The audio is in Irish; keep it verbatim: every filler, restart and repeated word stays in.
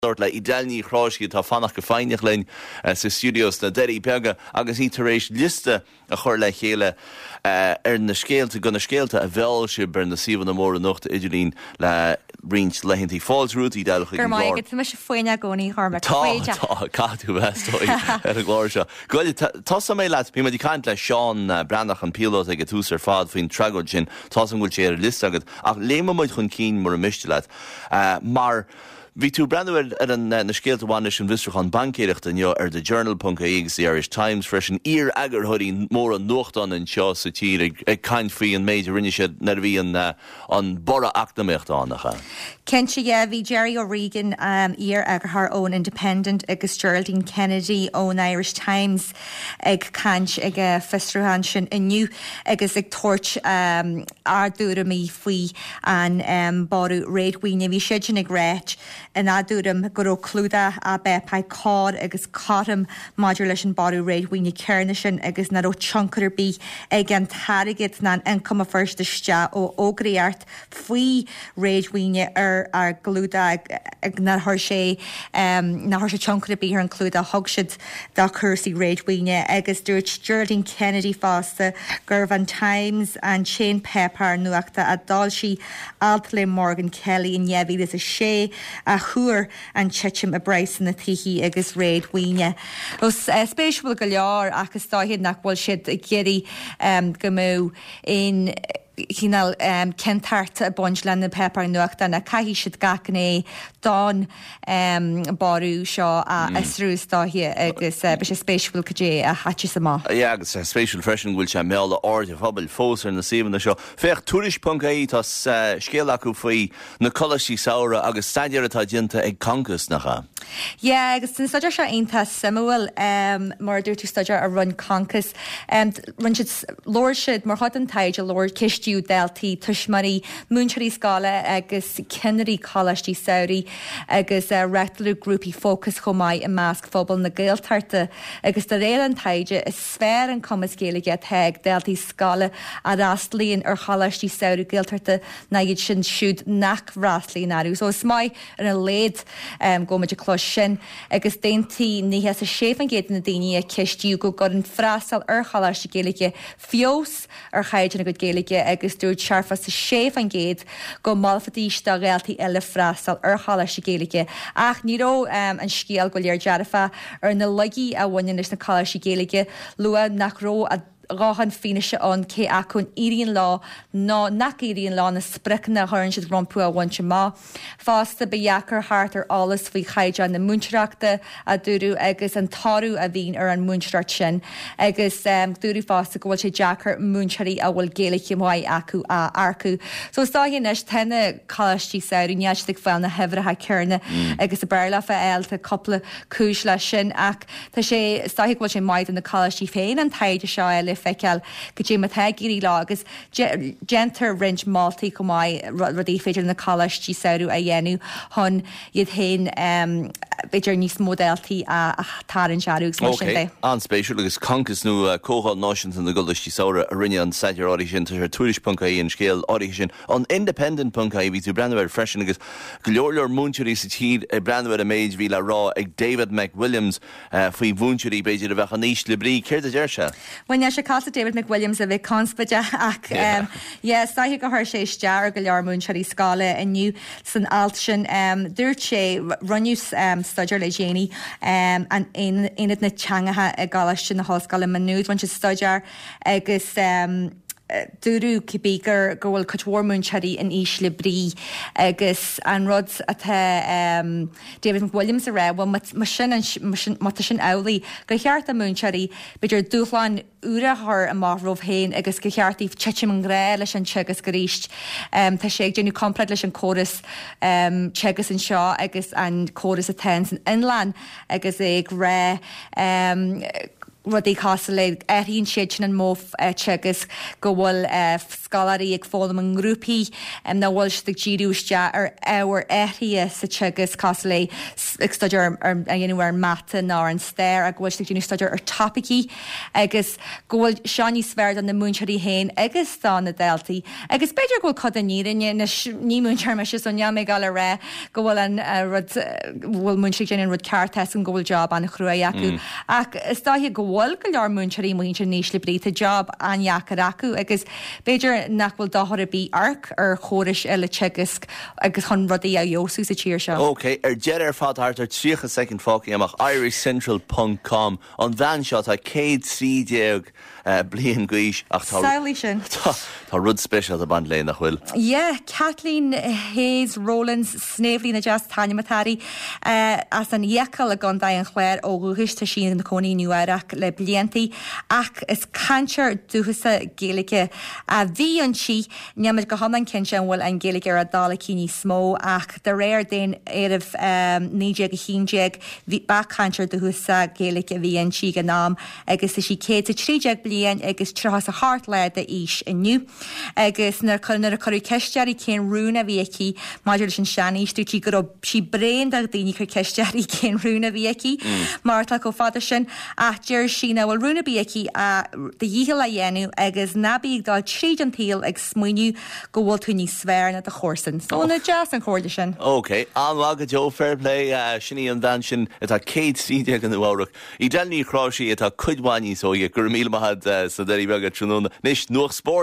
le idealní chráisci tá fannach go fáineach lein sa studios na deirí beaga agus í tar éis liste a chur le chéile ar na scéalta go na scéalta a bheall si ber na síomh na mór nocht idirlín le rint lehinntaí Falls Route í dealach gur mai go tuime se foioine gcónaí harma tá tá catú bheittóid ar a gláir seo. Goil tá sa mé leat bí dí caiint le Seán Brandach an pilot ag tús ar fád faoin tragóid sin tá an gúil sé ar list agad ach léime muid chun cín mar a miste leat mar Bhí tú brandhfuil ar an na scéalta bhaine sin bhistrach an bancéireachta inniu ar the journal dot I E agus the Irish Times freisin ír agar thuirí mór an nuachtan an seo sa tír ag caiint faoi an méid rinne sé nar bhí an bora achnaíocht ánacha. Ken si yeah, bhí Jerry O'Regan um, ír agar haar ón Independent agus Geraldine Kennedy ón Irish Times ag cant ag uh, fistruhan sin inniu agus ag toirt um, ardúra mí faoi an um, ború réadhuine bhí sé sin ag réit in adúram go clúda a bepá cád agus cátam maidir leis an barú réadhuine cearna sin agus na ó chuncar bí ag an tarigid na an income a firstiste ó ógraíart faoi réadhuine ar ar glúda ag na thir sé um, na thir sé chuncar bí ar an clúda thugsid dá chusaí réadhuine agus dúirt Geraldine Kennedy fásta gur van Times an Shane Pepper nuachta a dal si Altla Morgan Kelly in Yevi is a sé a chuair an tiitim a breisan na tíí agus réadhuine. Os uh, spéisiúil go leor agus dáhéad nach bhfuil siad a géirí um, go mú in hínal um, centart a bonj lenne pepper nuachta na caihí siad gacan é dán um, barú seo a mm. isrús dáhí agus uh, be sé spéisiúil go dé a hatí sa má. Ja, agus spéisiúil freisin bhfuil se méla áde fabal fósar na síomna seo. Féch turis dot I E tas uh, scéal acu faoi na colasí saora agus staidir atá dinta ag cancas nacha. Ja, agus tin staidir seo einta Samuel um, mar dúir tú staidir a run cancas um, run siad lóir siad mar chod an taid a lóir cistú deltaí tuismarí múnsearí scala agus cinnarí colastí saoirí agus uh, rectalú grúpi focus chomáid i measc phobal na gailtarta agus de réal an taide is sfér an cumas géalaige teag deltaí scala a ráslíonn ar chalastí saoirú gailtarta na iad sin siúd nach ráslíonn arú. So is mai ar an léad um, go muid a clós sin agus déintí ní has a séf an géad na daine a cistú go god an frastal ar chalastí géalaige fios ar chaidir na go géalaige agus dúir searfa sa séf an géad go malfatíiste réaltaí eile frastal ar chalastí géalaige ach níró um, an scéal go léir dearafa ar na lugaí a bhaine leis na chalastí géalaige lua nach ró a ráhan fineise an cé acún íríon lá ná nach íríon lá na spricna thuann siad rompú a bhaintse má. Fásta beheachar háart ar álas faoi chaide na múnseachta a dúrú agus an tarú a bhín ar an múnseart sin agus um, dúrú fásta go bhfuil sé deachar múnsearí a bhfuil géalaigh mhaid acu a arcu. So stáhíon is tenne chalastí saoirú neistigh fel na hebhratha cearna mm. agus a bearlafa eilta coppla cúis lei sin ach tá sé stáigh bhfuil sé maid an na chalastí féin an taide seo eile feiceal go dtí mat gurí lá agus gentar rint mátaí go mai rudí féidir na chalastí saoirú a dhéanú hon iad hain um, beidir níos módeltaí a, a tárann searúgus mar sin. An spéisiúil agus cancas nó uh, cóáil náisiint an na goldistí saora a rinne an saidir áirí sin tar tuairis dot I E an scéal áirí sin an Independent dot I E bhí tú brandhfuir freisin agus go leorleor múnsearí sa tír a brandhfuir a méid bhí le rá ag David McWilliams uh, faoi múnsearí beidir a bheith an níos le brí céir a deir se? When se casa David McWilliams a bheith conspaide ach yeah. um, yeah, stáithe go thir sé stear go leor múnsearí scala inniu san alt sin um, dúirt sé runnius um, staidir le déanaí um, an inad na teangatha a gálas sin na hoscail manúd bhain se staidir agus um, dúrú cibígur go bhfuil cothórmún seí in ís le brí agus an rud atá um, David McWilliams a ré bhil mar sin mata sin eolaí go cheart a múnsearí beidir dúchláin uairthir a máthrómh héin agus go chearttaí tiitim an gré leis an tegus go ríist. Um, tá sé ag déanú compleid leis an córas um, tegus an seo agus an córas a ten san inland agus ag ré um, rudí casa le aíonn siad sin an móf tegus go bhfuil scalaí ag fálam an grúpií am na bhfuil si ddíúiste ar áhar éthe sa tegus casa le ag staidir a dhéanú ar mata ná an stéir a bhfuil dúnú staidir ar tapicí agus gohfuil seaní sver an na múnseirí héin agus tá na deltaí. Agus beidir gohfuil cad a nírinne na ní múnseir me si son neamé gal a ré go bhfuil an bhfuil múnseigh déanaan rud ceartas an ggóil job an na chruaí acu. Ach is dá go bhil go leor múnseirí muointe níos le bríta job anheachar acu agus beidir nachhfuil dáthir a bí arc ar chóris eile tegus agus chun rudaí a dheosú sa tíir seo. Ok, ar dead ar fad ar tríocha second fáci amach irish central dot com an bhean seo tá céad trí déag blion gaois ach tá Saoilí sin. Tá rud speisial a band léin nach bhfuil. Yeah, Kathleen Hayes Rowlands snéhlí na jazz Tanya Matari uh, as an dhécail a gandá an chléir ó ruúiste sin na coní nuairach le bliantaí ach is canseir dúchasa géalacha a bhí an si neamid go hanan cinse an bhfuil an géalacha ar a dála cíní smó ach de réir déin éadh um, níéag a chinéag bhí ba canseir dúchasa géalacha bhí an si gan nám agus is si cé a tríéag blian agus trahas a hart le de ís inniu agus nar chunar a choú ceistearí cén rúna bhíici maidir sin seaníistú tí go si brein a daoine chu ceistearí cén rúna bhíici martla go fada sin a deir sin bhfuil rúna bíici a de dhíhil a dhéanú agus nabíag dá tríd an tíal ag smuoinú go bhfuil tú ní sfér na a chósan. So na jazz an chóirde sin. Ok, anhá go Joe Fairplay uh, sinní an bhean sin atá céad síide an bhharach. I déilní chráisií atá cuidhhaí so gur míle mahad uh, sa déirí bheagad trúna níos nuach spór